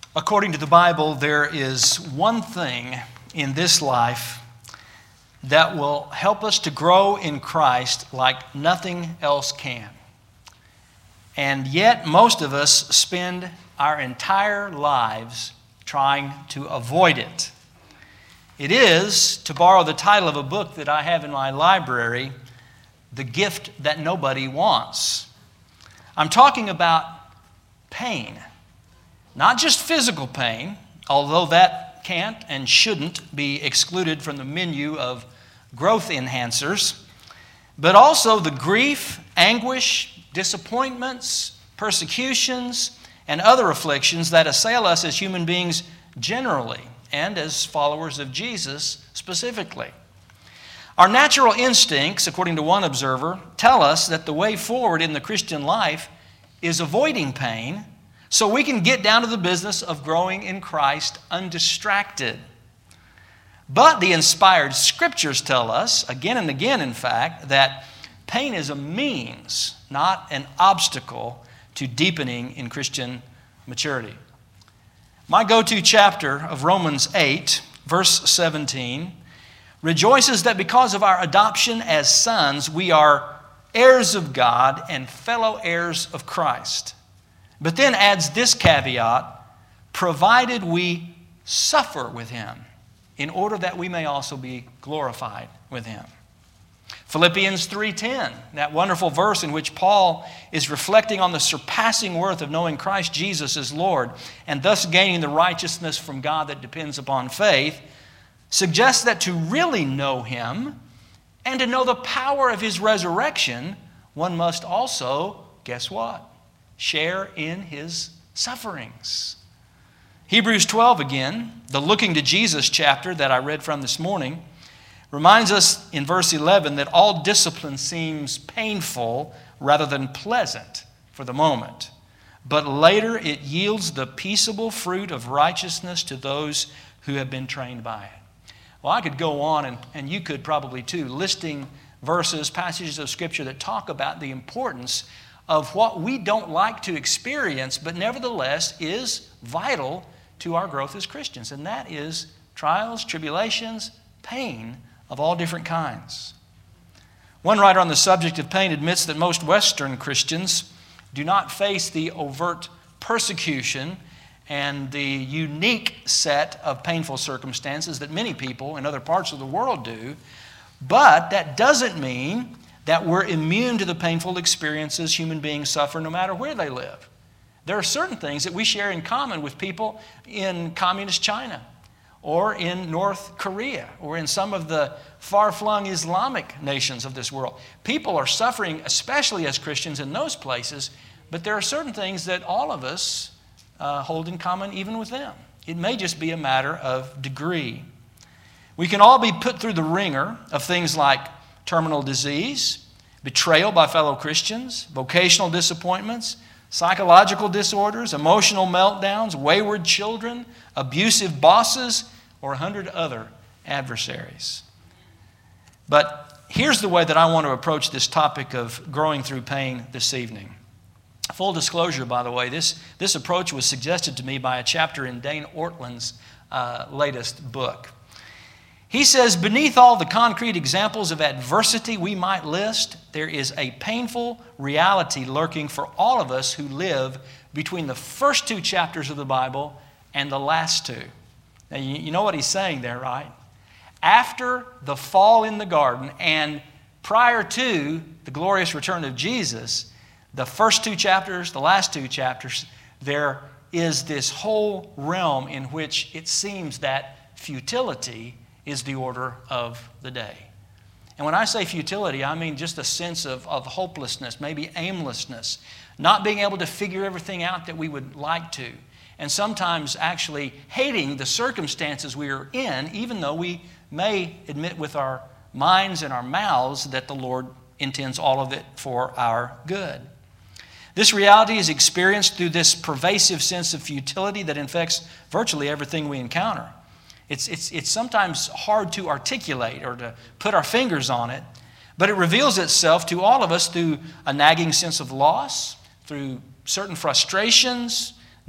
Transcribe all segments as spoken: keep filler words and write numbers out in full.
According to the Bible, there is one thing in this life that will help us to grow in Christ like nothing else can. And yet, most of us spend our entire lives trying to avoid it. It is, to borrow the title of a book that I have in my library, The Gift That Nobody Wants. I'm talking about pain. Not just physical pain, although that can't and shouldn't be excluded from the menu of growth enhancers, but also the grief, anguish, disappointments, persecutions, and other afflictions that assail us as human beings generally, and as followers of Jesus specifically. Our natural instincts, according to one observer, tell us that the way forward in the Christian life is avoiding pain so we can get down to the business of growing in Christ undistracted. But the inspired Scriptures tell us, again and again in fact, that pain is a means, not an obstacle to deepening in Christian maturity. My go-to chapter of Romans eight, verse seventeen, rejoices that because of our adoption as sons, we are heirs of God and fellow heirs of Christ. But then adds this caveat, provided we suffer with Him, in order that we may also be glorified with Him. Philippians three ten, that wonderful verse in which Paul is reflecting on the surpassing worth of knowing Christ Jesus as Lord and thus gaining the righteousness from God that depends upon faith, suggests that to really know Him and to know the power of His resurrection, one must also, guess what? Share in His sufferings. Hebrews twelve again, the looking to Jesus chapter that I read from this morning, reminds us in verse eleven that all discipline seems painful rather than pleasant for the moment, but later it yields the peaceable fruit of righteousness to those who have been trained by it. Well, I could go on, and, and you could probably too, listing verses, passages of Scripture that talk about the importance of what we don't like to experience, but nevertheless is vital to our growth as Christians, and that is trials, tribulations, pain of all different kinds. One writer on the subject of pain admits that most Western Christians do not face the overt persecution and the unique set of painful circumstances that many people in other parts of the world do, but that doesn't mean that we're immune to the painful experiences human beings suffer no matter where they live. There are certain things that we share in common with people in communist China or in North Korea or in some of the far-flung Islamic nations of this world. People are suffering, especially as Christians in those places, but there are certain things that all of us uh, hold in common even with them. It may just be a matter of degree. We can all be put through the ringer of things like terminal disease, betrayal by fellow Christians, vocational disappointments, psychological disorders, emotional meltdowns, wayward children, abusive bosses, or a hundred other adversaries. But here's the way that I want to approach this topic of growing through pain this evening. Full disclosure, by the way, this, this approach was suggested to me by a chapter in Dane Ortland's uh, latest book. He says, beneath all the concrete examples of adversity we might list, there is a painful reality lurking for all of us who live between the first two chapters of the Bible and the last two. Now, you, you know what he's saying there, right? After the fall in the garden and prior to the glorious return of Jesus, the first two chapters, the last two chapters, there is this whole realm in which it seems that futility is the order of the day. And when I say futility, I mean just a sense of, of hopelessness, maybe aimlessness, not being able to figure everything out that we would like to, and sometimes actually hating the circumstances we are in, even though we may admit with our minds and our mouths that the Lord intends all of it for our good. This reality is experienced through this pervasive sense of futility that infects virtually everything we encounter. It's, it's, it's sometimes hard to articulate or to put our fingers on it, but it reveals itself to all of us through a nagging sense of loss, through certain frustrations,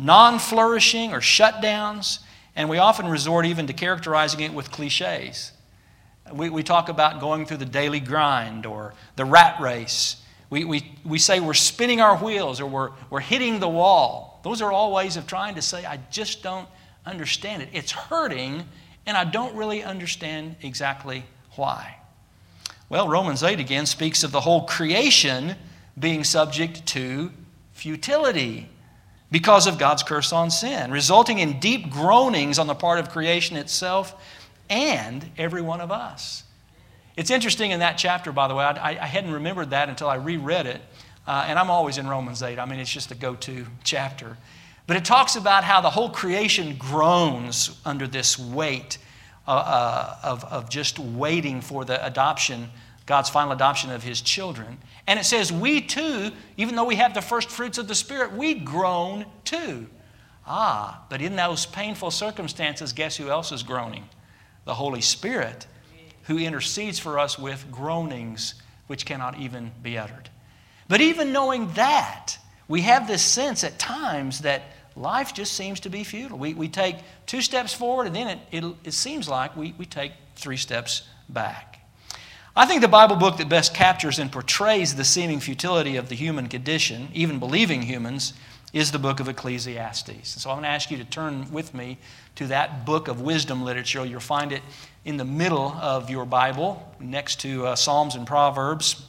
non-flourishing, or shutdowns, and we often resort even to characterizing it with cliches. We, we talk about going through the daily grind or the rat race. We, we, we say we're spinning our wheels or we're, we're hitting the wall. Those are all ways of trying to say, I just don't understand it. It's hurting, and I don't really understand exactly why. Well, Romans eight again speaks of the whole creation being subject to futility because of God's curse on sin, resulting in deep groanings on the part of creation itself and every one of us. It's interesting in that chapter, by the way, I, I hadn't remembered that until I reread it, uh, and I'm always in Romans eight. I mean, it's just a go-to chapter. But it talks about how the whole creation groans under this weight uh, uh, of, of just waiting for the adoption, God's final adoption of His children. And it says, we too, even though we have the first fruits of the Spirit, we groan too. Ah, but in those painful circumstances, guess who else is groaning? The Holy Spirit, who intercedes for us with groanings which cannot even be uttered. But even knowing that, we have this sense at times that life just seems to be futile. We, we take two steps forward, and then it, it, it seems like we, we take three steps back. I think the Bible book that best captures and portrays the seeming futility of the human condition, even believing humans, is the book of Ecclesiastes. So I'm going to ask you to turn with me to that book of wisdom literature. You'll find it in the middle of your Bible, next to uh, Psalms and Proverbs.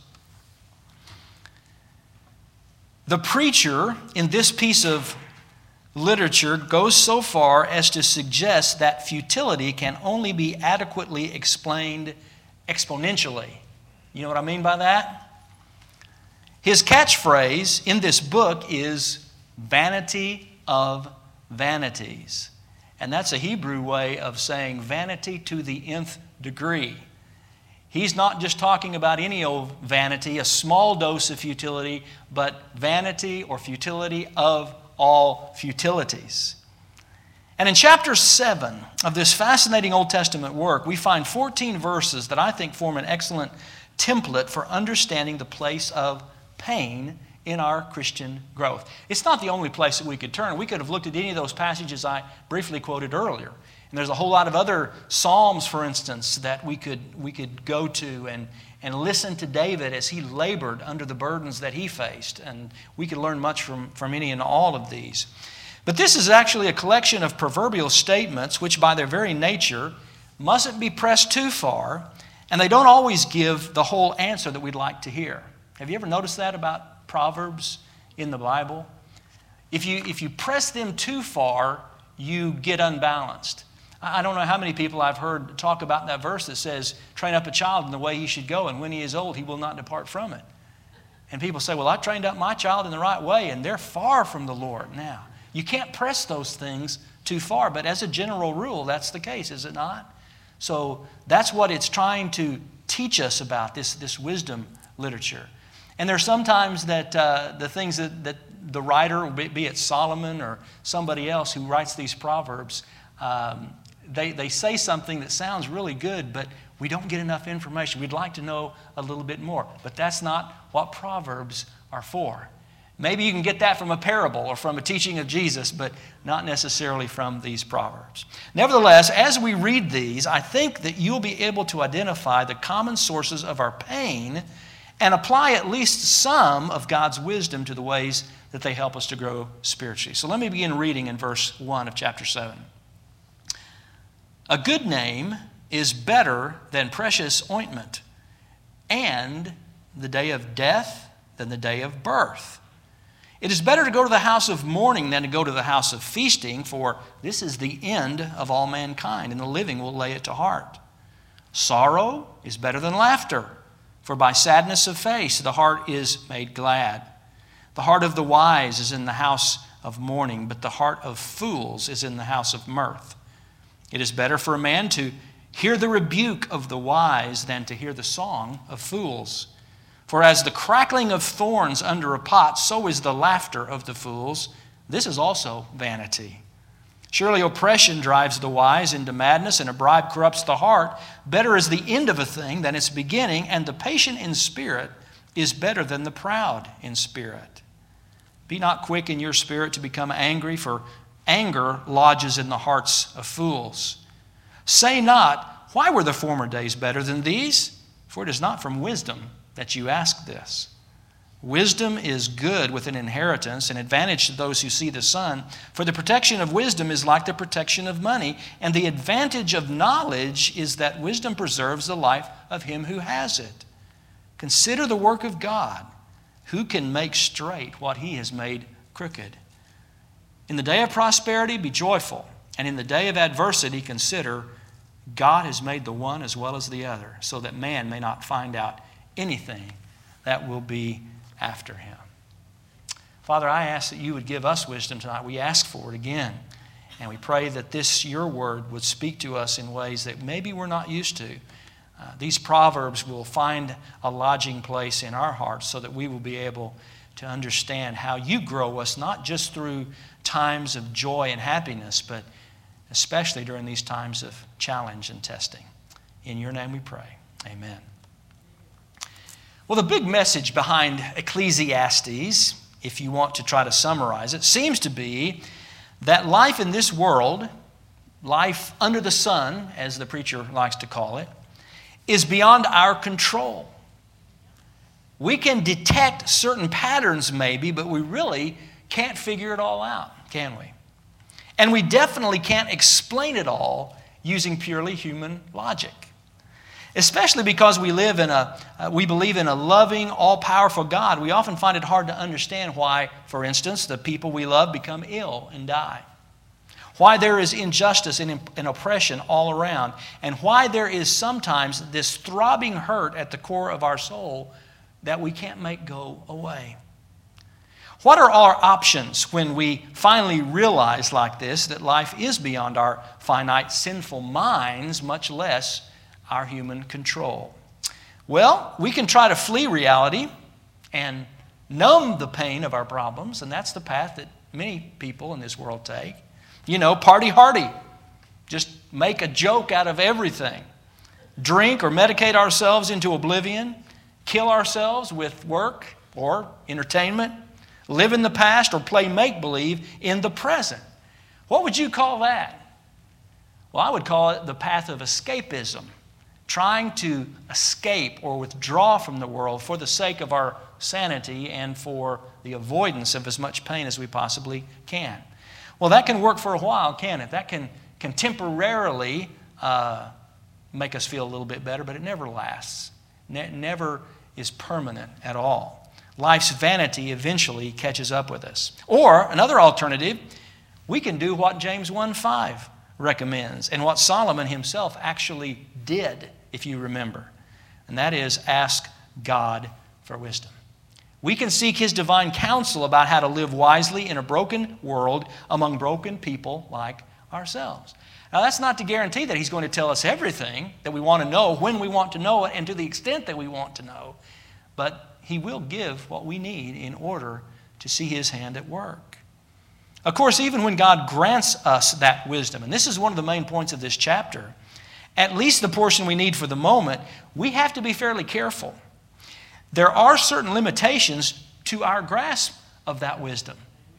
The preacher in this piece of literature goes so far as to suggest that futility can only be adequately explained exponentially. You know what I mean by that? His catchphrase in this book is vanity of vanities. And that's a Hebrew way of saying vanity to the nth degree. He's not just talking about any old vanity, a small dose of futility, but vanity or futility of all futilities. And in chapter seven of this fascinating Old Testament work, we find fourteen verses that I think form an excellent template for understanding the place of pain in our Christian growth. It's not the only place that we could turn. We could have looked at any of those passages I briefly quoted earlier. And there's a whole lot of other Psalms, for instance, that we could, we could go to and, and listen to David as he labored under the burdens that he faced. And we could learn much from, from any and all of these. But this is actually a collection of proverbial statements which by their very nature mustn't be pressed too far, and they don't always give the whole answer that we'd like to hear. Have you ever noticed that about Proverbs in the Bible? If you, if you press them too far, you get unbalanced. I don't know how many people I've heard talk about that verse that says, train up a child in the way he should go, and when he is old, he will not depart from it. And people say, well, I trained up my child in the right way, and they're far from the Lord now. You can't press those things too far, but as a general rule, that's the case, is it not? So that's what it's trying to teach us about, this, this wisdom literature. And there's sometimes that uh, the things that, that the writer, be it Solomon or somebody else who writes these proverbs, um, they, they say something that sounds really good, but we don't get enough information. We'd like to know a little bit more. But that's not what Proverbs are for. Maybe you can get that from a parable or from a teaching of Jesus, but not necessarily from these Proverbs. Nevertheless, as we read these, I think that you'll be able to identify the common sources of our pain and apply at least some of God's wisdom to the ways that they help us to grow spiritually. So let me begin reading in verse one of chapter seven. A good name is better than precious ointment, and the day of death than the day of birth. It is better to go to the house of mourning than to go to the house of feasting, for this is the end of all mankind, and the living will lay it to heart. Sorrow is better than laughter, for by sadness of face the heart is made glad. The heart of the wise is in the house of mourning, but the heart of fools is in the house of mirth. It is better for a man to hear the rebuke of the wise than to hear the song of fools. For as the crackling of thorns under a pot, so is the laughter of the fools. This is also vanity. Surely oppression drives the wise into madness, and a bribe corrupts the heart. Better is the end of a thing than its beginning, and the patient in spirit is better than the proud in spirit. Be not quick in your spirit to become angry, for anger lodges in the hearts of fools. Say not, why were the former days better than these? For it is not from wisdom that you ask this. Wisdom is good with an inheritance, an advantage to those who see the sun. For the protection of wisdom is like the protection of money, and the advantage of knowledge is that wisdom preserves the life of him who has it. Consider the work of God, who can make straight what he has made crooked. In the day of prosperity, be joyful, and in the day of adversity, consider God has made the one as well as the other, so that man may not find out anything that will be after him. Father, I ask that you would give us wisdom tonight. We ask for it again. And we pray that this, your word, would speak to us in ways that maybe we're not used to. Uh, these proverbs will find a lodging place in our hearts so that we will be able to understand how you grow us, not just through times of joy and happiness, but especially during these times of challenge and testing. In your name we pray. Amen. Well, the big message behind Ecclesiastes, if you want to try to summarize it, seems to be that life in this world, life under the sun, as the preacher likes to call it, is beyond our control. We can detect certain patterns maybe, but we really can't figure it all out, can we? And we definitely can't explain it all using purely human logic. Especially because we live in a, uh, we believe in a loving, all-powerful God. We often find it hard to understand why, for instance, the people we love become ill and die. Why there is injustice and, and oppression all around. And why there is sometimes this throbbing hurt at the core of our soul that we can't make go away. What are our options when we finally realize like this that life is beyond our finite, sinful minds, much less our human control? Well, we can try to flee reality and numb the pain of our problems, and that's the path that many people in this world take. You know, party hardy. Just make a joke out of everything. Drink or medicate ourselves into oblivion. Kill ourselves with work or entertainment. Live in the past or play make-believe in the present. What would you call that? Well, I would call it the path of escapism. Trying to escape or withdraw from the world for the sake of our sanity and for the avoidance of as much pain as we possibly can. Well, that can work for a while, can it? That can, can temporarily uh, make us feel a little bit better, but it never lasts. Ne- never is permanent at all. Life's vanity eventually catches up with us. Or, another alternative, we can do what James one five recommends and what Solomon himself actually did, if you remember. And that is ask God for wisdom. We can seek his divine counsel about how to live wisely in a broken world among broken people like ourselves. Now, that's not to guarantee that he's going to tell us everything that we want to know when we want to know it and to the extent that we want to know. But he will give what we need in order to see his hand at work. Of course, even when God grants us that wisdom, and this is one of the main points of this chapter, at least the portion we need for the moment, we have to be fairly careful. There are certain limitations to our grasp of that wisdom.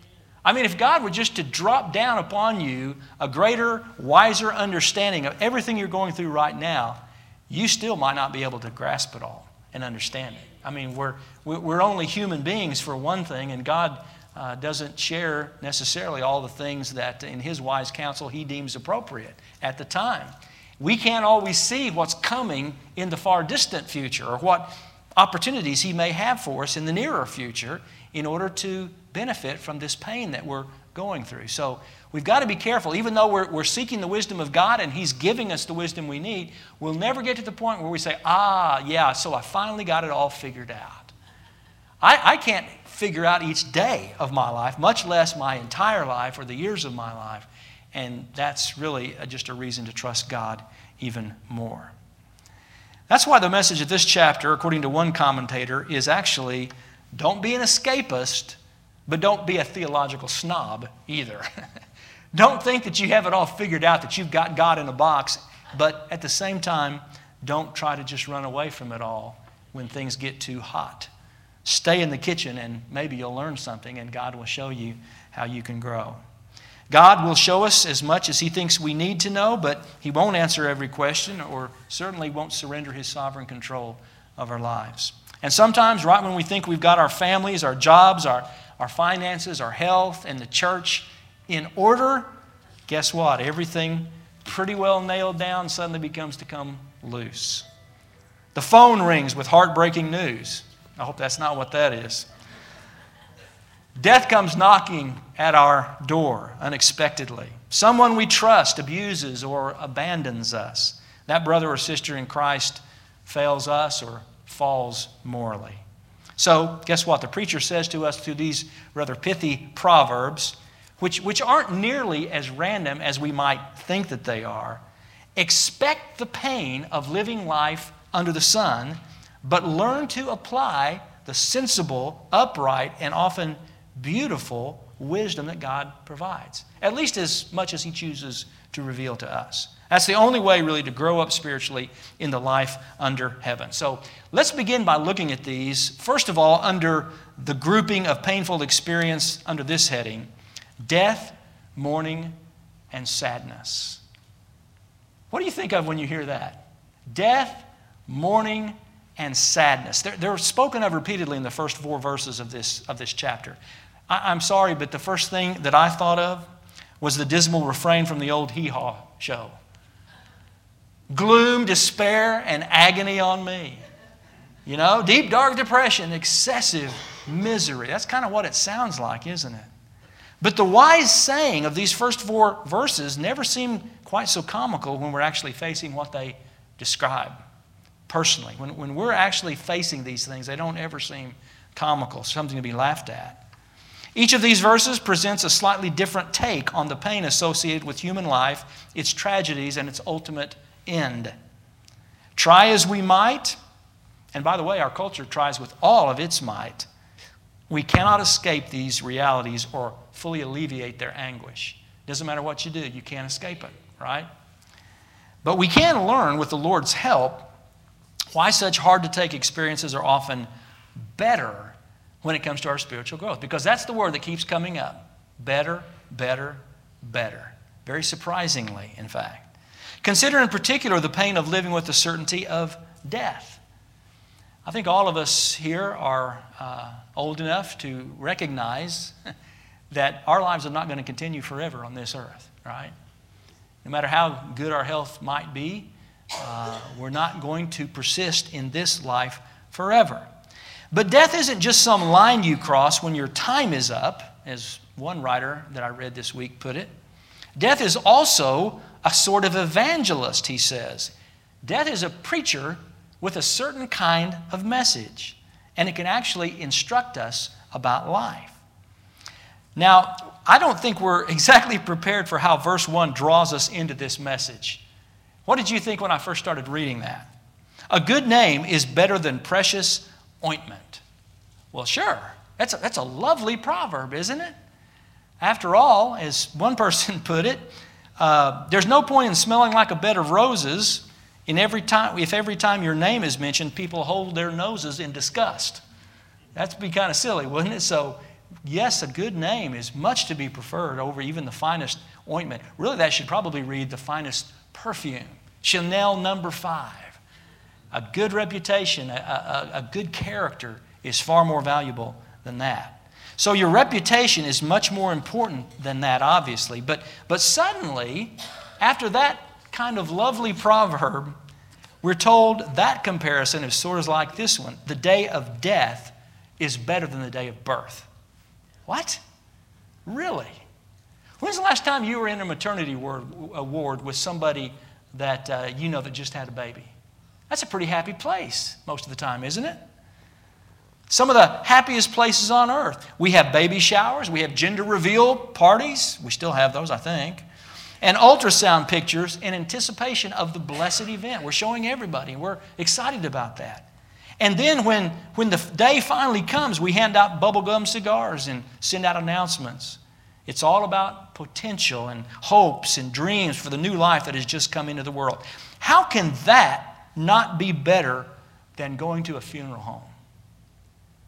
I mean, if God were just to drop down upon you a greater, wiser understanding of everything you're going through right now, you still might not be able to grasp it all and understand it. I mean, we're, we're only human beings for one thing, and God uh, doesn't share necessarily all the things that in his wise counsel he deems appropriate at the time. We can't always see what's coming in the far distant future or what opportunities he may have for us in the nearer future in order to benefit from this pain that we're going through. So we've got to be careful. Even though we're, we're seeking the wisdom of God and he's giving us the wisdom we need, we'll never get to the point where we say, ah, yeah, so I finally got it all figured out. I, I can't figure out each day of my life, much less my entire life or the years of my life. And that's really just a reason to trust God even more. That's why the message of this chapter, according to one commentator, is actually don't be an escapist, but don't be a theological snob either. Don't think that you have it all figured out, that you've got God in a box, but at the same time, don't try to just run away from it all when things get too hot Stay in the kitchen and maybe you'll learn something and God will show you how you can grow. God will show us as much as He thinks we need to know, but He won't answer every question or certainly won't surrender His sovereign control of our lives. And sometimes, right when we think we've got our families, our jobs, our, our finances, our health, and the church in order, guess what? Everything pretty well nailed down suddenly becomes to come loose. The phone rings with heartbreaking news. I hope that's not what that is. Death comes knocking at our door unexpectedly. Someone we trust abuses or abandons us. That brother or sister in Christ fails us or falls morally. So, guess what? The preacher says to us through these rather pithy proverbs, which, which aren't nearly as random as we might think that they are. Expect the pain of living life under the sun, but learn to apply the sensible, upright, and often beautiful wisdom that God provides, at least as much as He chooses to reveal to us. That's the only way really to grow up spiritually in the life under heaven. So let's begin by looking at these, first of all, under the grouping of painful experience under this heading: death, mourning, and sadness. What do you think of when you hear that? Death, mourning, and sadness. They're, they're spoken of repeatedly in the first four verses of this, of this chapter. I, I'm sorry, but the first thing that I thought of was the dismal refrain from the old Hee-Haw show. Gloom, despair, and agony on me. You know, deep, dark depression, excessive misery. That's kind of what it sounds like, isn't it? But the wise saying of these first four verses never seem quite so comical when we're actually facing what they describe. Personally, when, when we're actually facing these things, they don't ever seem comical, something to be laughed at. Each of these verses presents a slightly different take on the pain associated with human life, its tragedies, and its ultimate end. Try as we might, and by the way, our culture tries with all of its might, we cannot escape these realities or fully alleviate their anguish. Doesn't matter what you do, you can't escape it, right? But we can learn with the Lord's help why such hard-to-take experiences are often better when it comes to our spiritual growth. Because that's the word that keeps coming up. Better, better, better. Very surprisingly, in fact. Consider in particular the pain of living with the certainty of death. I think all of us here are uh, old enough to recognize that our lives are not going to continue forever on this earth, right? No matter how good our health might be, Uh, we're not going to persist in this life forever. But death isn't just some line you cross when your time is up, as one writer that I read this week put it. Death is also a sort of evangelist, he says. Death is a preacher with a certain kind of message, and it can actually instruct us about life. Now, I don't think we're exactly prepared for how verse one draws us into this message. What did you think when I first started reading that? A good name is better than precious ointment. Well, sure. That's a, that's a lovely proverb, isn't it? After all, as one person put it, uh, there's no point in smelling like a bed of roses in every time, if every time your name is mentioned, people hold their noses in disgust. That'd be kind of silly, wouldn't it? So, yes, a good name is much to be preferred over even the finest ointment. Really, that should probably read the finest perfume. Chanel number five. A good reputation, a, a, a good character is far more valuable than that. So your reputation is much more important than that, obviously. But, but suddenly, after that kind of lovely proverb, we're told that comparison is sort of like this one. The day of death is better than the day of birth. What? Really? When's the last time you were in a maternity ward, a ward with somebody that uh, you know that just had a baby? That's a pretty happy place most of the time, isn't it? Some of the happiest places on earth. We have baby showers. We have gender reveal parties. We still have those, I think. And ultrasound pictures in anticipation of the blessed event. We're showing everybody. We're excited about that. And then when, when the day finally comes, we hand out bubblegum cigars and send out announcements. It's all about potential and hopes and dreams for the new life that has just come into the world. How can that not be better than going to a funeral home?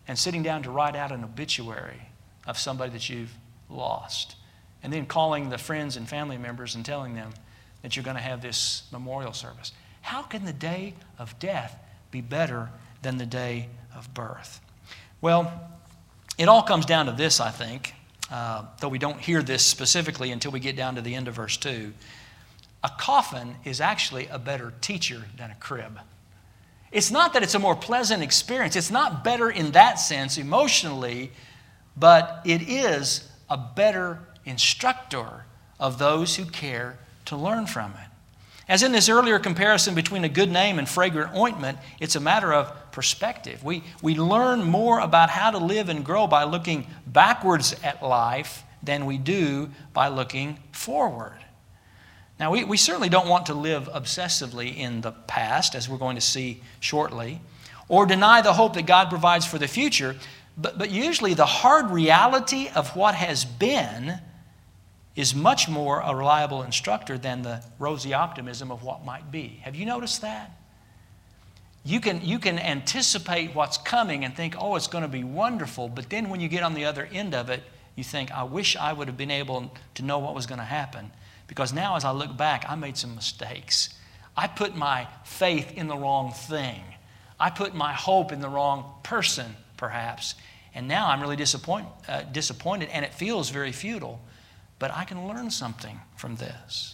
and sitting down to write out an obituary of somebody that you've lost, and then calling the friends and family members and telling them that you're going to have this memorial service. How can the day of death be better than the day of birth? Well, it all comes down to this, I think, uh, though we don't hear this specifically until we get down to the end of verse two. A coffin is actually a better teacher than a crib. It's not that it's a more pleasant experience. It's not better in that sense emotionally, but it is a better instructor of those who care to learn from it. As in this earlier comparison between a good name and fragrant ointment, it's a matter of perspective. We, we learn more about how to live and grow by looking backwards at life than we do by looking forward. Now, we, we certainly don't want to live obsessively in the past, as we're going to see shortly, or deny the hope that God provides for the future, but, but usually the hard reality of what has been is much more a reliable instructor than the rosy optimism of what might be. Have you noticed that? You can, you can anticipate what's coming and think, oh, it's going to be wonderful, but then when you get on the other end of it, you think, I wish I would have been able to know what was going to happen. Because now as I look back, I made some mistakes. I put my faith in the wrong thing. I put my hope in the wrong person, perhaps. And now I'm really disappoint, uh, disappointed, and it feels very futile. But I can learn something from this.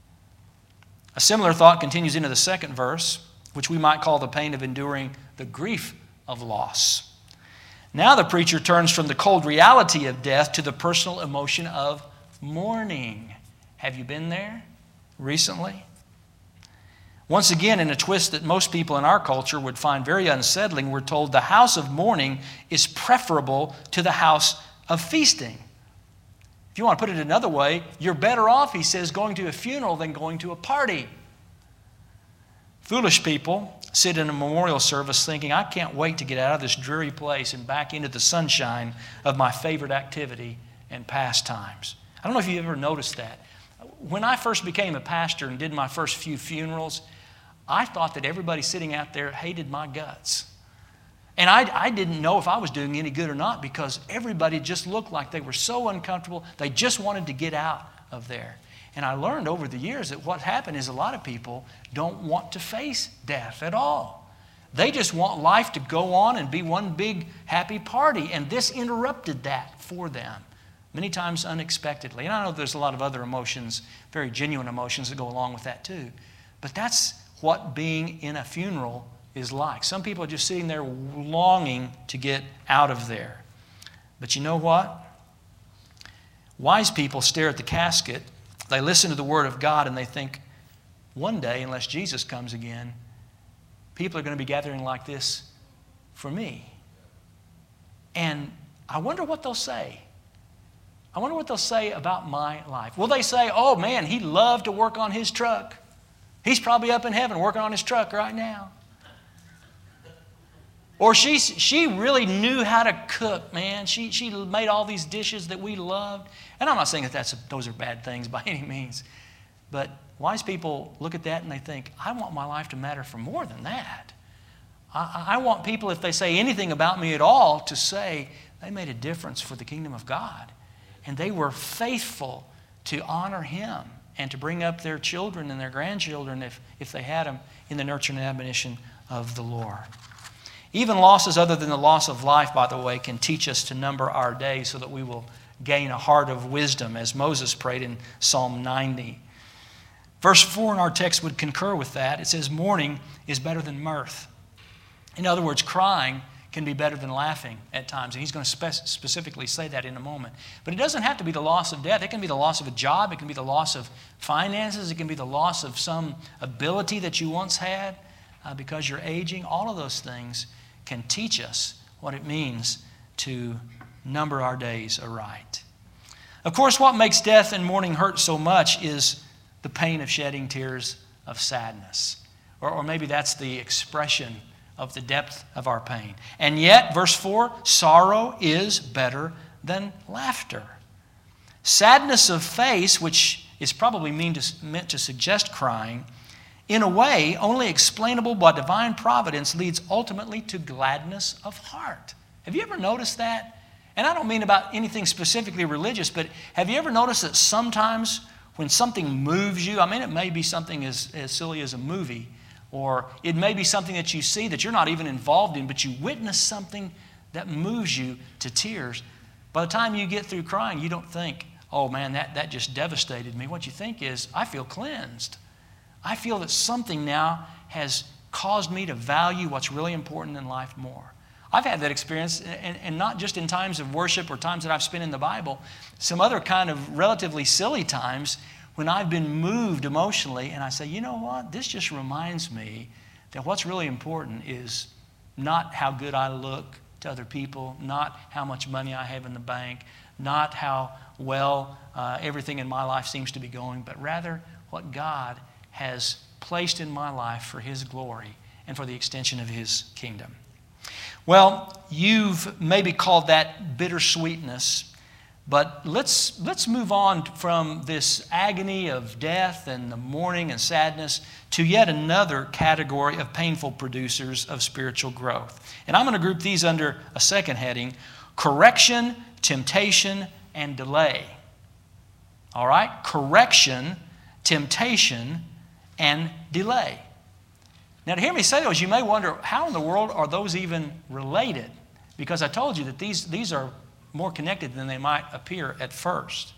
A similar thought continues into the second verse, which we might call the pain of enduring the grief of loss. Now the preacher turns from the cold reality of death to the personal emotion of mourning. Have you been there recently? Once again, in a twist that most people in our culture would find very unsettling, we're told the house of mourning is preferable to the house of feasting. If you want to put it another way, you're better off, he says, going to a funeral than going to a party. Foolish people sit in a memorial service thinking, I can't wait to get out of this dreary place and back into the sunshine of my favorite activity and pastimes. I don't know if you've ever noticed that. When I first became a pastor and did my first few funerals, I thought that everybody sitting out there hated my guts. And I, I didn't know if I was doing any good or not because everybody just looked like they were so uncomfortable. They just wanted to get out of there. And I learned over the years that what happened is a lot of people don't want to face death at all. They just want life to go on and be one big happy party. And this interrupted that for them, many times unexpectedly. And I know there's a lot of other emotions, very genuine emotions that go along with that too. But that's what being in a funeral is like. Some people are just sitting there longing to get out of there. But you know what? Wise people stare at the casket, they listen to the Word of God, and they think, one day, unless Jesus comes again, people are going to be gathering like this for me. And I wonder what they'll say. I wonder what they'll say about my life. Will they say, oh man, he loved to work on his truck. He's probably up in heaven working on his truck right now. Or she, she really knew how to cook, man. She, she made all these dishes that we loved. And I'm not saying that that's a, those are bad things by any means. But wise people look at that and they think, I want my life to matter for more than that. I, I want people, if they say anything about me at all, to say they made a difference for the kingdom of God. And they were faithful to honor Him and to bring up their children and their grandchildren, if, if they had them, in the nurture and admonition of the Lord. Even losses other than the loss of life, by the way, can teach us to number our days so that we will gain a heart of wisdom, as Moses prayed in Psalm ninety. Verse four in our text would concur with that. It says, mourning is better than mirth. In other words, crying can be better than laughing at times. And he's going to spe- specifically say that in a moment. But it doesn't have to be the loss of death. It can be the loss of a job. It can be the loss of finances. It can be the loss of some ability that you once had uh, because you're aging. All of those things can teach us what it means to number our days aright. Of course, what makes death and mourning hurt so much is the pain of shedding tears of sadness. Or, or maybe that's the expression of the depth of our pain. And yet, verse four, sorrow is better than laughter. Sadness of face, which is probably mean to, meant to suggest crying, in a way only explainable by divine providence, leads ultimately to gladness of heart. Have you ever noticed that? And I don't mean about anything specifically religious, but have you ever noticed that sometimes when something moves you, I mean, it may be something as, as silly as a movie, or it may be something that you see that you're not even involved in, but you witness something that moves you to tears. By the time you get through crying, you don't think, oh man, that, that just devastated me. What you think is, I feel cleansed. I feel that something now has caused me to value what's really important in life more. I've had that experience, and, and not just in times of worship or times that I've spent in the Bible, some other kind of relatively silly times when I've been moved emotionally, and I say, you know what, this just reminds me that what's really important is not how good I look to other people, not how much money I have in the bank, not how well uh, everything in my life seems to be going, but rather what God has placed in my life for His glory and for the extension of His kingdom. Well, you've maybe called that bittersweetness, but let's, let's move on from this agony of death and the mourning and sadness to yet another category of painful producers of spiritual growth. And I'm going to group these under a second heading: correction, temptation, and delay. All right? Correction, temptation, and delay. Now, to hear me say those, you may wonder, how in the world are those even related? Because I told you that these, these are more connected than they might appear at first.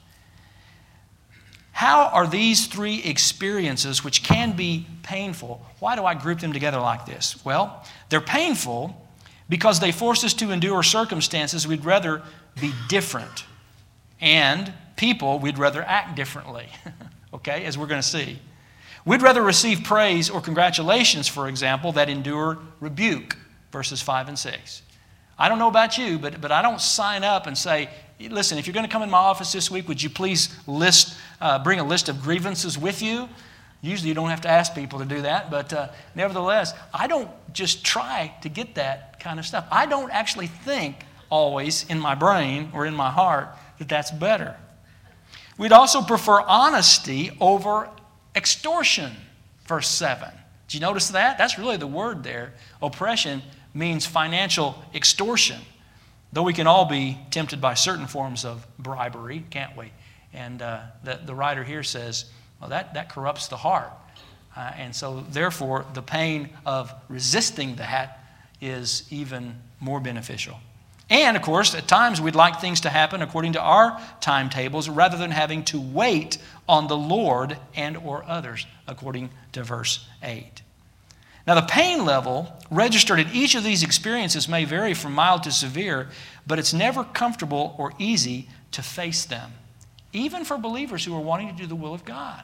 How are these three experiences, which can be painful, why do I group them together like this? Well, they're painful because they force us to endure circumstances we'd rather be different, and people we'd rather act differently, okay, as we're going to see. We'd rather receive praise or congratulations, for example, that endure rebuke, verses five and six. I don't know about you, but, but I don't sign up and say, listen, if you're going to come in my office this week, would you please list, uh, bring a list of grievances with you? Usually you don't have to ask people to do that, but uh, nevertheless, I don't just try to get that kind of stuff. I don't actually think always in my brain or in my heart that that's better. We'd also prefer honesty over extortion, verse seven. Did you notice that? That's really the word there. Oppression means financial extortion. Though we can all be tempted by certain forms of bribery, can't we? And uh, the, the writer here says, well, that, that corrupts the heart. Uh, and so, therefore, the pain of resisting that is even more beneficial. And, of course, at times we'd like things to happen according to our timetables rather than having to wait on the Lord and or others, according to verse eight. Now, the pain level registered at each of these experiences may vary from mild to severe, but it's never comfortable or easy to face them, even for believers who are wanting to do the will of God.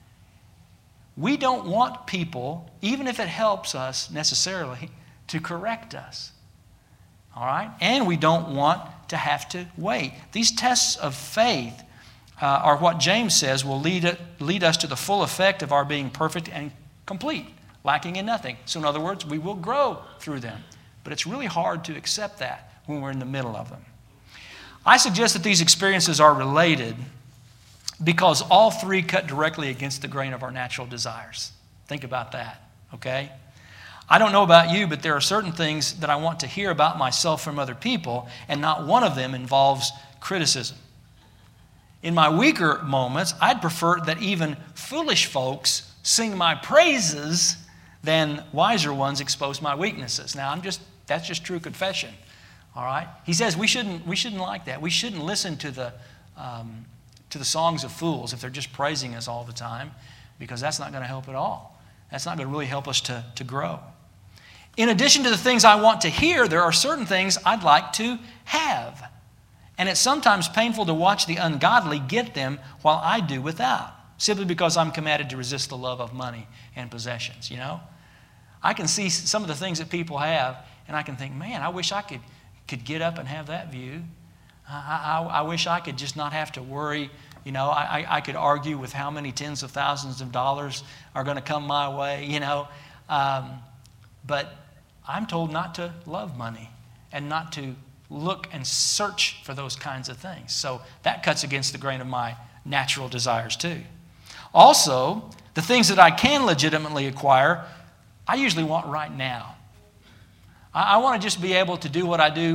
We don't want people, even if it helps us necessarily, to correct us. All right? And we don't want to have to wait. These tests of faith uh, are what James says will lead, it, lead us to the full effect of our being perfect and complete, lacking in nothing. So in other words, we will grow through them. But it's really hard to accept that when we're in the middle of them. I suggest that these experiences are related because all three cut directly against the grain of our natural desires. Think about that, okay? I don't know about you, but there are certain things that I want to hear about myself from other people, and not one of them involves criticism. In my weaker moments, I'd prefer that even foolish folks sing my praises than wiser ones expose my weaknesses. Now, I'm just that's just true confession. All right? He says we shouldn't we shouldn't like that. We shouldn't listen to the um, to the songs of fools if they're just praising us all the time, because that's not going to help at all. That's not going to really help us to, to grow. In addition to the things I want to hear, there are certain things I'd like to have. And it's sometimes painful to watch the ungodly get them while I do without, simply because I'm commanded to resist the love of money and possessions, you know? I can see some of the things that people have, and I can think, man, I wish I could, could get up and have that view. I, I, I wish I could just not have to worry. You know, I, I could argue with how many tens of thousands of dollars are going to come my way, you know. Um, but I'm told not to love money and not to look and search for those kinds of things. So that cuts against the grain of my natural desires too. Also, the things that I can legitimately acquire, I usually want right now. I, I want to just be able to do what I do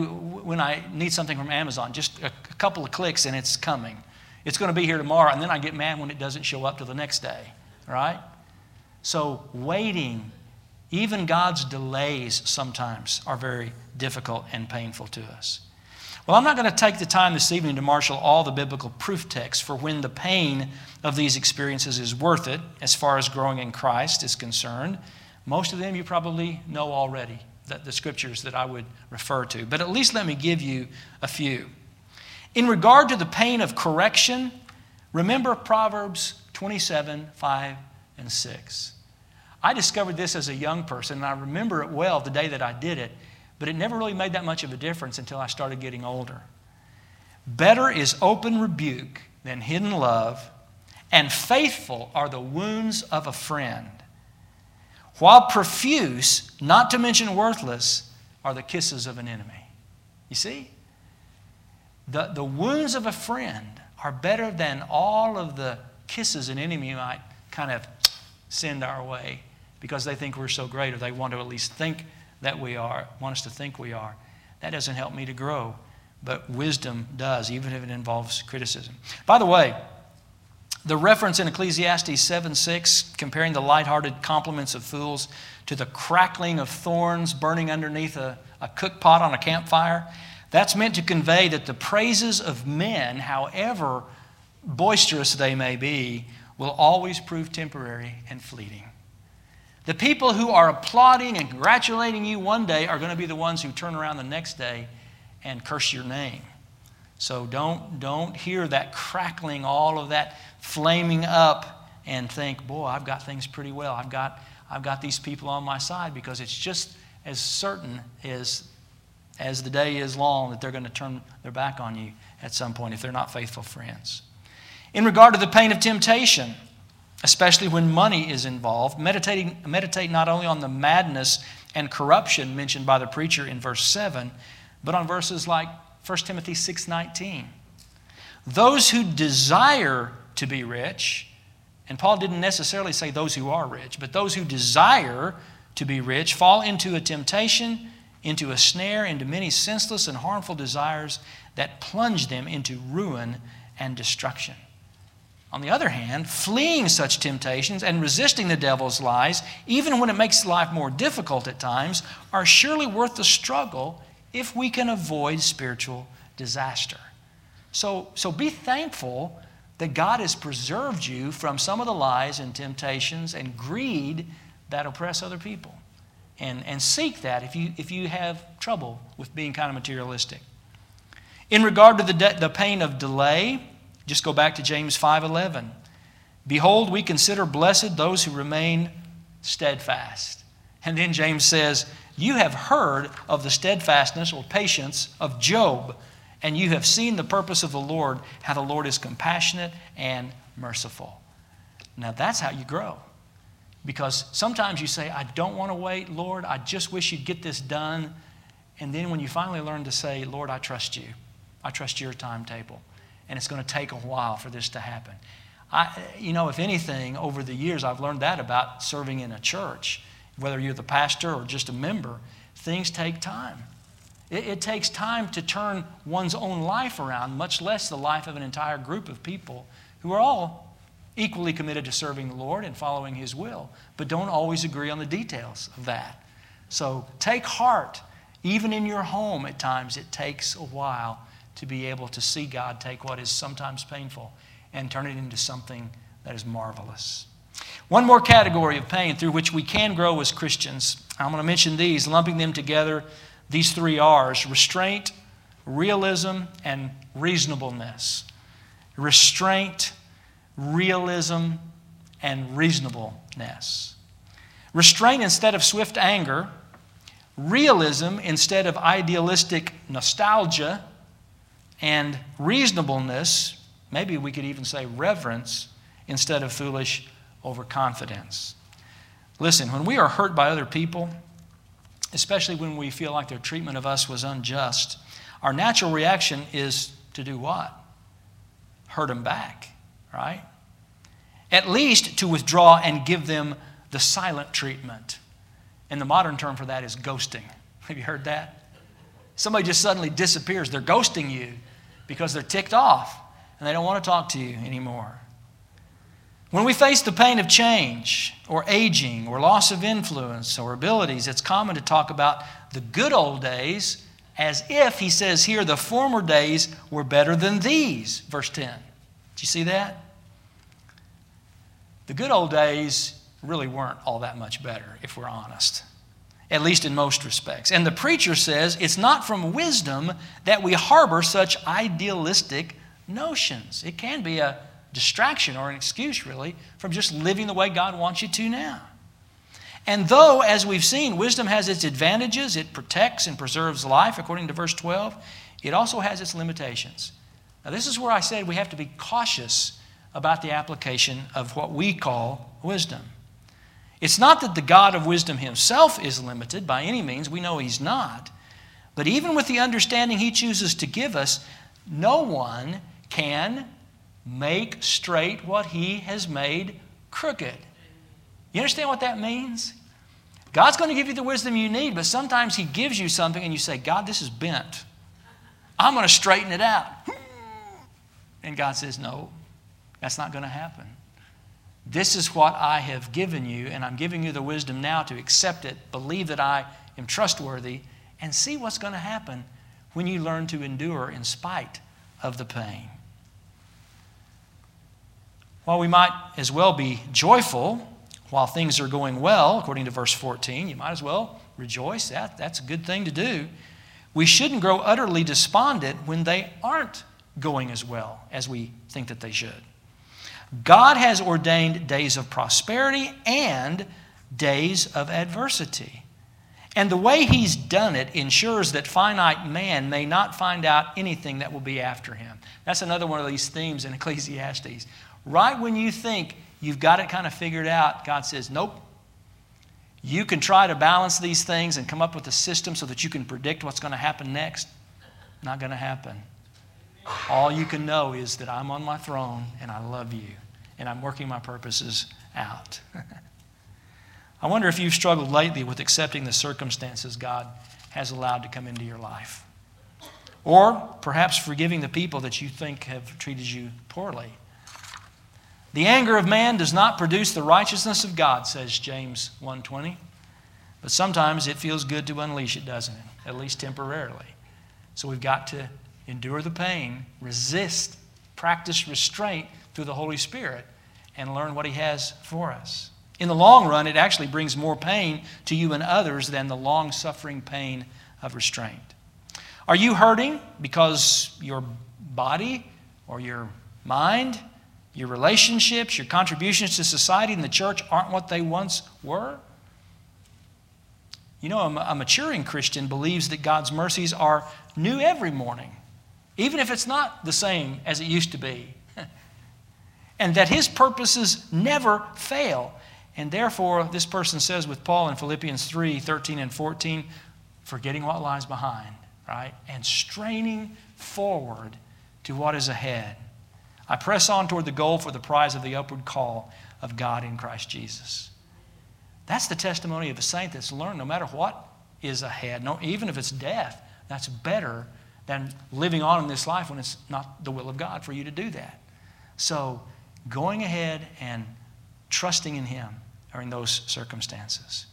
when I need something from Amazon, just a, a couple of clicks and it's coming. It's going to be here tomorrow, and then I get mad when it doesn't show up till the next day, right? So waiting, even God's delays sometimes are very difficult and painful to us. Well, I'm not going to take the time this evening to marshal all the biblical proof texts for when the pain of these experiences is worth it as far as growing in Christ is concerned. Most of them you probably know already, that the scriptures that I would refer to. But at least let me give you a few. In regard to the pain of correction, remember Proverbs twenty-seven, five, and six. I discovered this as a young person, and I remember it well the day that I did it. But it never really made that much of a difference until I started getting older. Better is open rebuke than hidden love, and faithful are the wounds of a friend. While profuse, not to mention worthless, are the kisses of an enemy. You see? The, the wounds of a friend are better than all of the kisses an enemy might kind of send our way because they think we're so great, or they want to at least think that we are, want us to think we are. That doesn't help me to grow, but wisdom does, even if it involves criticism. By the way, the reference in Ecclesiastes seven six, comparing the lighthearted compliments of fools to the crackling of thorns burning underneath a, a cook pot on a campfire, that's meant to convey that the praises of men, however boisterous they may be, will always prove temporary and fleeting. The people who are applauding and congratulating you one day are going to be the ones who turn around the next day and curse your name. So don't, don't hear that crackling, all of that flaming up and think, boy, I've got things pretty well. I've got, I've got these people on my side, because it's just as certain as, as the day is long that they're going to turn their back on you at some point if they're not faithful friends. In regard to the pain of temptation, especially when money is involved, meditating, meditate not only on the madness and corruption mentioned by the preacher in verse seven, but on verses like First Timothy six nineteen. Those who desire to be rich, and Paul didn't necessarily say those who are rich, but those who desire to be rich fall into a temptation, into a snare, into many senseless and harmful desires that plunge them into ruin and destruction. On the other hand, fleeing such temptations and resisting the devil's lies, even when it makes life more difficult at times, are surely worth the struggle if we can avoid spiritual disaster. So, so be thankful that God has preserved you from some of the lies and temptations and greed that oppress other people. And, and seek that if you, if you have trouble with being kind of materialistic. In regard to the, de- the pain of delay, just go back to James five eleven. Behold, we consider blessed those who remain steadfast. And then James says, you have heard of the steadfastness or patience of Job, and you have seen the purpose of the Lord, how the Lord is compassionate and merciful. Now that's how you grow. Because sometimes you say, I don't want to wait, Lord, I just wish you'd get this done. And then when you finally learn to say, Lord, I trust you. I trust your timetable. And it's going to take a while for this to happen. I, you know, if anything, over the years, I've learned that about serving in a church. Whether you're the pastor or just a member, things take time. It, it takes time to turn one's own life around, much less the life of an entire group of people who are all equally committed to serving the Lord and following His will, but don't always agree on the details of that. So take heart. Even in your home, at times, it takes a while to be able to see God take what is sometimes painful and turn it into something that is marvelous. One more category of pain through which we can grow as Christians. I'm going to mention these, lumping them together, these three R's: restraint, realism, and reasonableness. Restraint, realism, and reasonableness. Restraint instead of swift anger, realism instead of idealistic nostalgia, and reasonableness, maybe we could even say reverence, instead of foolish overconfidence. Listen, when we are hurt by other people, especially when we feel like their treatment of us was unjust, our natural reaction is to do what? Hurt them back, right? At least to withdraw and give them the silent treatment. And the modern term for that is ghosting. Have you heard that? Somebody just suddenly disappears. They're ghosting you because they're ticked off and they don't want to talk to you anymore. When we face the pain of change or aging or loss of influence or abilities, it's common to talk about the good old days as if, he says here, the former days were better than these. Verse ten. Did you see that? The good old days really weren't all that much better, if we're honest, at least in most respects. And the preacher says it's not from wisdom that we harbor such idealistic notions. It can be a distraction or an excuse, really, from just living the way God wants you to now. And though, as we've seen, wisdom has its advantages, it protects and preserves life, according to verse twelve, it also has its limitations. Now, this is where I said we have to be cautious about the application of what we call wisdom. It's not that the God of wisdom himself is limited by any means. We know he's not. But even with the understanding he chooses to give us, no one can make straight what he has made crooked. You understand what that means? God's going to give you the wisdom you need, but sometimes he gives you something and you say, God, this is bent. I'm going to straighten it out. And God says, no, that's not going to happen. This is what I have given you, and I'm giving you the wisdom now to accept it, believe that I am trustworthy, and see what's going to happen when you learn to endure in spite of the pain. While we might as well be joyful while things are going well, according to verse fourteen, you might as well rejoice. That, that's a good thing to do. We shouldn't grow utterly despondent when they aren't going as well as we think that they should. God has ordained days of prosperity and days of adversity. And the way he's done it ensures that finite man may not find out anything that will be after him. That's another one of these themes in Ecclesiastes. Right when you think you've got it kind of figured out, God says, nope. You can try to balance these things and come up with a system so that you can predict what's going to happen next. Not going to happen. All you can know is that I'm on my throne and I love you and I'm working my purposes out. I wonder if you've struggled lately with accepting the circumstances God has allowed to come into your life. Or perhaps forgiving the people that you think have treated you poorly. The anger of man does not produce the righteousness of God, says James one twenty. But sometimes it feels good to unleash it, doesn't it? At least temporarily. So we've got to endure the pain, resist, practice restraint through the Holy Spirit, and learn what he has for us. In the long run, it actually brings more pain to you and others than the long-suffering pain of restraint. Are you hurting because your body or your mind, your relationships, your contributions to society and the church aren't what they once were? You know, a maturing Christian believes that God's mercies are new every morning, even if it's not the same as it used to be, and that his purposes never fail. And therefore, this person says with Paul in Philippians three, thirteen and fourteen, forgetting what lies behind, right? And straining forward to what is ahead. I press on toward the goal for the prize of the upward call of God in Christ Jesus. That's the testimony of a saint that's learned no matter what is ahead, no, even if it's death, that's better than living on in this life when it's not the will of God for you to do that. So going ahead and trusting in him during those circumstances.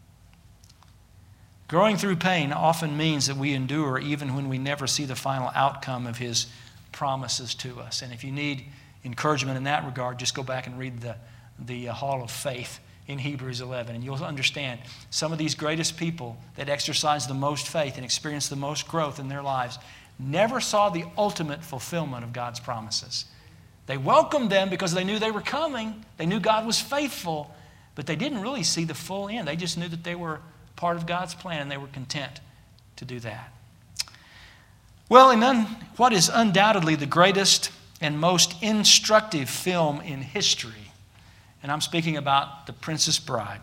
Growing through pain often means that we endure even when we never see the final outcome of his promises to us. And if you need encouragement in that regard, just go back and read the, the uh, Hall of Faith in Hebrews eleven, and you'll understand some of these greatest people that exercised the most faith and experienced the most growth in their lives never saw the ultimate fulfillment of God's promises. They welcomed them because they knew they were coming. They knew God was faithful, but they didn't really see the full end. They just knew that they were part of God's plan, and they were content to do that. Well, in un- what is undoubtedly the greatest and most instructive film in history, and I'm speaking about The Princess Bride.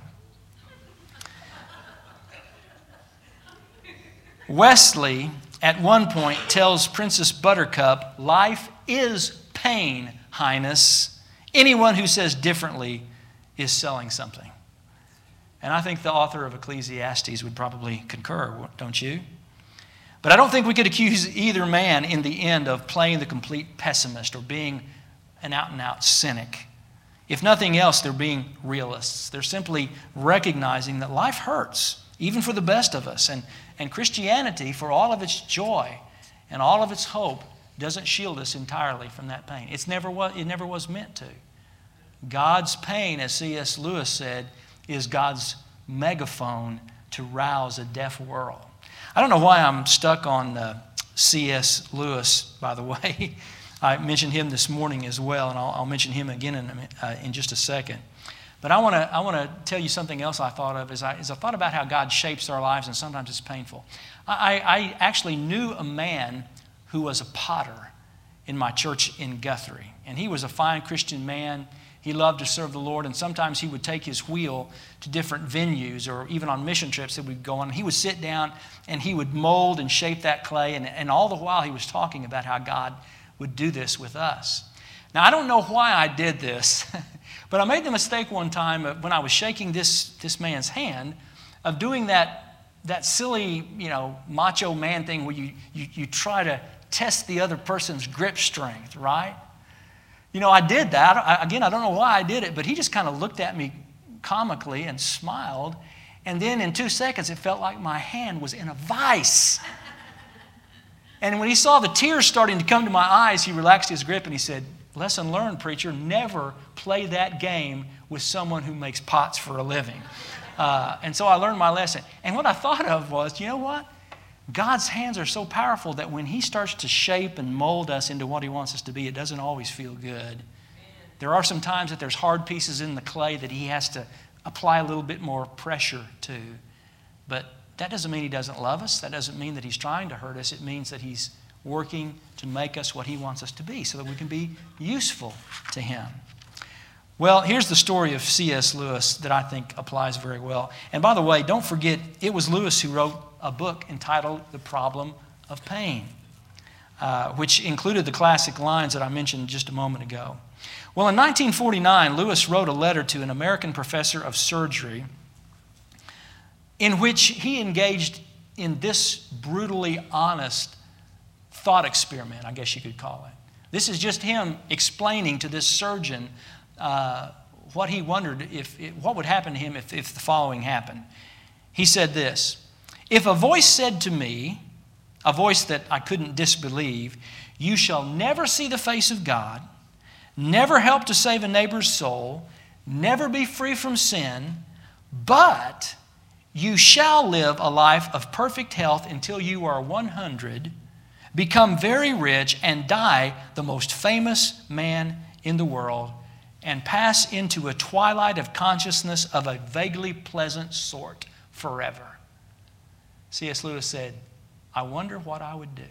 Wesley, at one point, tells Princess Buttercup, life is pain, Highness. Anyone who says differently is selling something. And I think the author of Ecclesiastes would probably concur, don't you? But I don't think we could accuse either man in the end of playing the complete pessimist or being an out-and-out cynic. If nothing else, they're being realists. They're simply recognizing that life hurts, even for the best of us. And, and Christianity, for all of its joy and all of its hope, doesn't shield us entirely from that pain. It's never was, it never was meant to. God's pain, as C S Lewis said, is God's megaphone to rouse a deaf world. I don't know why I'm stuck on uh, C S Lewis, by the way. I mentioned him this morning as well, and I'll, I'll mention him again in, uh, in just a second. But I want to I want to tell you something else I thought of as I, as I thought about how God shapes our lives, and sometimes it's painful. I, I actually knew a man who was a potter in my church in Guthrie, and he was a fine Christian man. He loved to serve the Lord, and sometimes he would take his wheel to different venues or even on mission trips that we'd go on. He would sit down and he would mold and shape that clay, and, and all the while he was talking about how God would do this with us. Now, I don't know why I did this, but I made the mistake one time when I was shaking this, this man's hand of doing that, that silly, you know, macho man thing where you, you, you try to test the other person's grip strength, right? You know, I did that. I, again, I don't know why I did it, but he just kind of looked at me comically and smiled. And then in two seconds, it felt like my hand was in a vice. And when he saw the tears starting to come to my eyes, he relaxed his grip and he said, "Lesson learned, preacher. Never play that game with someone who makes pots for a living." Uh, and so I learned my lesson. And what I thought of was, you know what? God's hands are so powerful that when he starts to shape and mold us into what he wants us to be, it doesn't always feel good. There are some times that there's hard pieces in the clay that he has to apply a little bit more pressure to. But that doesn't mean he doesn't love us. That doesn't mean that he's trying to hurt us. It means that he's working to make us what he wants us to be so that we can be useful to him. Well, here's the story of C S Lewis that I think applies very well. And by the way, don't forget, it was Lewis who wrote a book entitled The Problem of Pain, uh, which included the classic lines that I mentioned just a moment ago. Well, in nineteen forty-nine, Lewis wrote a letter to an American professor of surgery in which he engaged in this brutally honest thought experiment, I guess you could call it. This is just him explaining to this surgeon uh, what he wondered if, if what would happen to him if, if the following happened. He said this: "If a voice said to me, a voice that I couldn't disbelieve, 'You shall never see the face of God, never help to save a neighbor's soul, never be free from sin, but you shall live a life of perfect health until you are one hundred, become very rich, and die the most famous man in the world, and pass into a twilight of consciousness of a vaguely pleasant sort forever.'" C S Lewis said, "I wonder what I would do."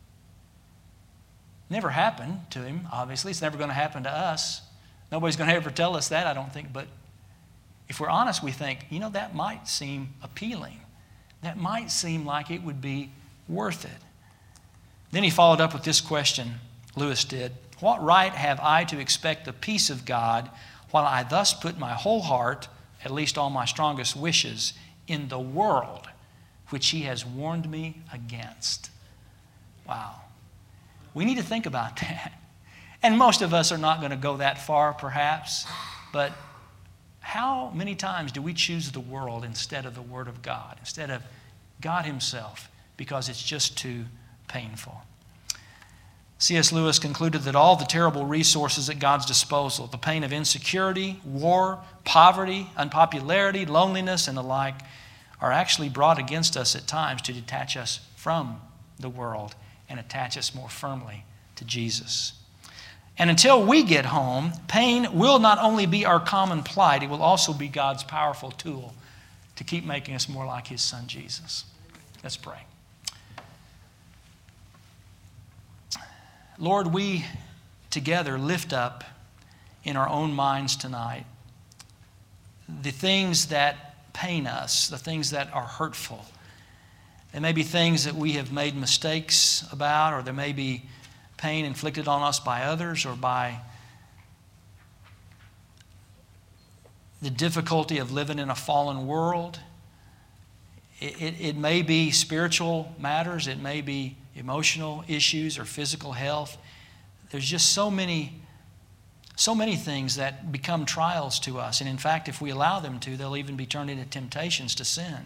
Never happened to him, obviously. It's never going to happen to us. Nobody's going to ever tell us that, I don't think. But if we're honest, we think, you know, that might seem appealing. That might seem like it would be worth it. Then he followed up with this question, Lewis did: "What right have I to expect the peace of God while I thus put my whole heart, at least all my strongest wishes, in the world which he has warned me against?" Wow. We need to think about that. And most of us are not going to go that far, perhaps, but how many times do we choose the world instead of the Word of God, instead of God himself, because it's just too painful? C S Lewis concluded that all the terrible resources at God's disposal, the pain of insecurity, war, poverty, unpopularity, loneliness, and the like, are actually brought against us at times to detach us from the world and attach us more firmly to Jesus. And until we get home, pain will not only be our common plight, it will also be God's powerful tool to keep making us more like his Son, Jesus. Let's pray. Lord, we together lift up in our own minds tonight the things that pain us, the things that are hurtful. There may be things that we have made mistakes about, or there may be pain inflicted on us by others, or by the difficulty of living in a fallen world. It, it, it may be spiritual matters. It may be emotional issues or physical health. There's just so many, so many things that become trials to us. And in fact, if we allow them to, they'll even be turned into temptations to sin.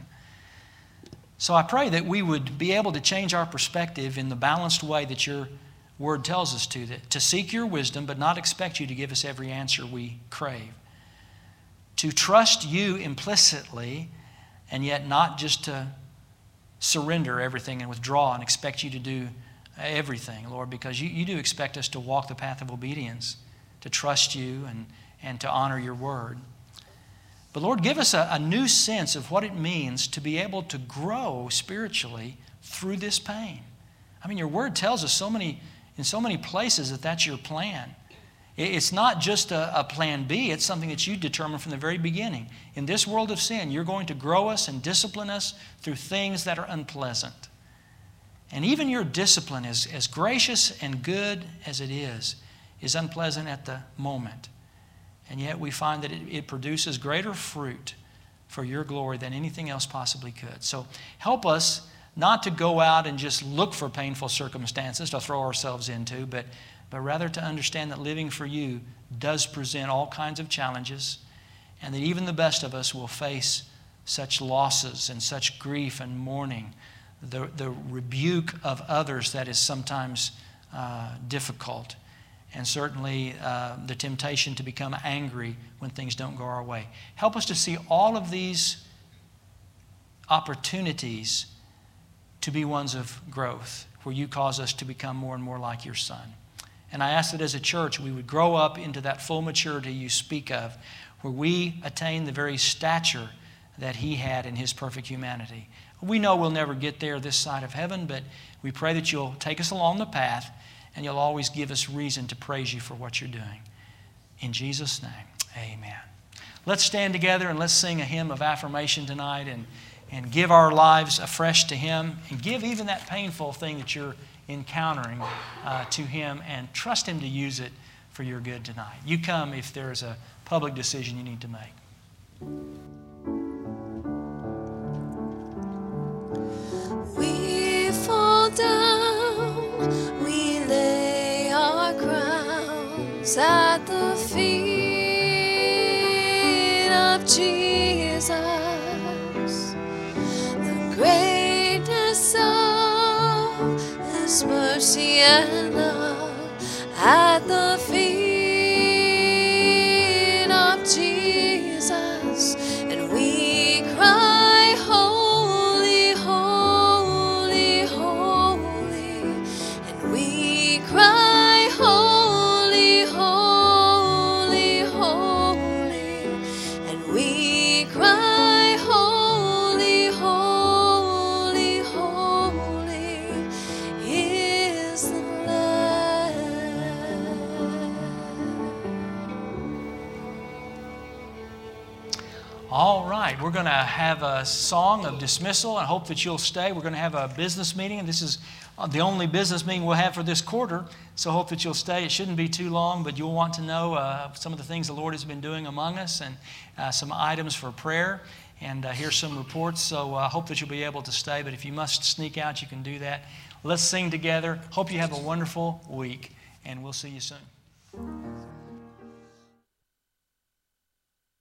So I pray that we would be able to change our perspective in the balanced way that your word tells us to, that to seek your wisdom, but not expect you to give us every answer we crave. To trust you implicitly, and yet not just to surrender everything and withdraw and expect you to do everything, Lord, because you, you do expect us to walk the path of obedience, to trust you and, and to honor your word. But Lord, give us a, a new sense of what it means to be able to grow spiritually through this pain. I mean, your word tells us so many, in so many places that that's your plan. It's not just a, a plan B, it's something that you determined from the very beginning. In this world of sin, you're going to grow us and discipline us through things that are unpleasant. And even your discipline, as, as gracious and good as it is, is unpleasant at the moment. And yet we find that it, it produces greater fruit for your glory than anything else possibly could. So help us not to go out and just look for painful circumstances to throw ourselves into, but, but rather to understand that living for you does present all kinds of challenges, and that even the best of us will face such losses and such grief and mourning, the, the rebuke of others that is sometimes uh, difficult. And certainly uh, the temptation to become angry when things don't go our way. Help us to see all of these opportunities to be ones of growth, where you cause us to become more and more like your Son. And I ask that as a church we would grow up into that full maturity you speak of, where we attain the very stature that He had in His perfect humanity. We know we'll never get there this side of heaven, but we pray that you'll take us along the path, and you'll always give us reason to praise you for what you're doing. In Jesus' name, amen. Let's stand together and let's sing a hymn of affirmation tonight and, and give our lives afresh to Him, and give even that painful thing that you're encountering uh, to Him, and trust Him to use it for your good tonight. You come if there's a public decision you need to make. We fall down, we lay our crowns at the feet of Jesus. The greatness of His mercy and love at the feet of Jesus, and we cry, holy, holy, holy, and we cry, holy, holy, holy, and we cry, holy, holy, holy is the Lamb. All right, we're going to have a song of dismissal. I hope that you'll stay. We're going to have a business meeting, and this is the only business meeting we'll have for this quarter, so I hope that you'll stay. It shouldn't be too long, but you'll want to know uh, some of the things the Lord has been doing among us, and uh, some items for prayer, and uh, hear some reports. So I uh, hope that you'll be able to stay, but if you must sneak out, you can do that. Let's sing together. Hope you have a wonderful week, and we'll see you soon.